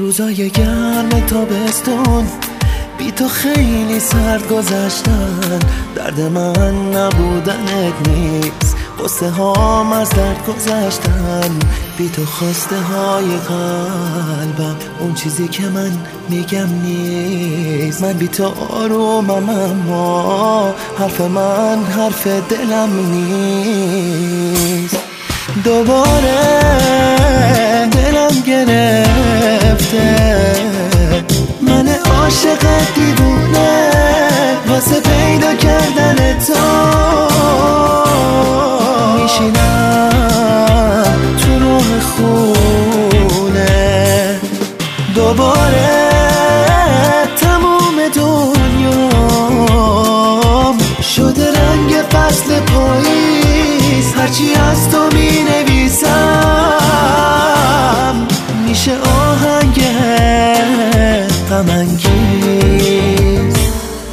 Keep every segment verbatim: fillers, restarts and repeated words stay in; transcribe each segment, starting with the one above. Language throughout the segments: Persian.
روزای گرم تابستون بی تو خیلی سرد گذشتن. درد من نبودنت نیست، قصه هام از درد گذشتن. بی تو خواسته های قلبم اون چیزی که من میگم نیست. من بی تو آرومم اما حرف من حرف دلم نیست. دوباره دلم گرفته من عاشق دیوونه واسه پیدا کردن تو. میشینم تو روح خونه دوباره تموم دنیام شده رنگ فصل پاییز. هرچی از تو می نویسم میشه آهنگ غم انگیز.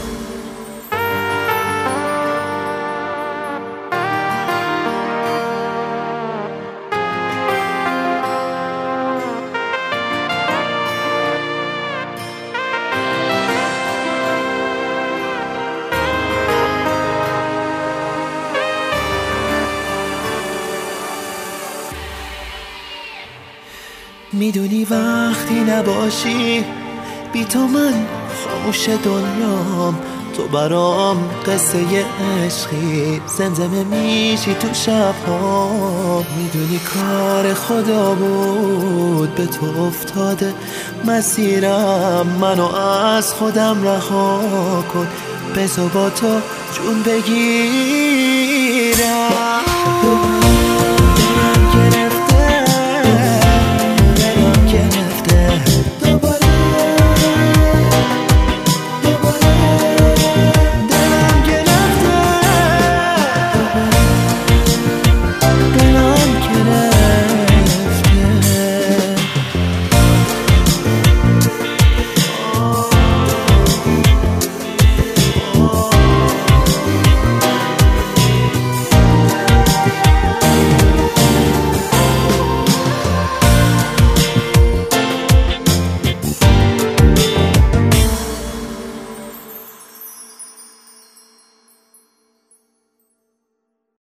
میدونی وقتی نباشی بی تو من خاموش دنیام. تو برام قصه عشقی زمزمه میشی تو شبها. میدونی کار خدا بود به تو افتاده مسیرم. منو از خودم رها کن بذار با تو جون بگیرم.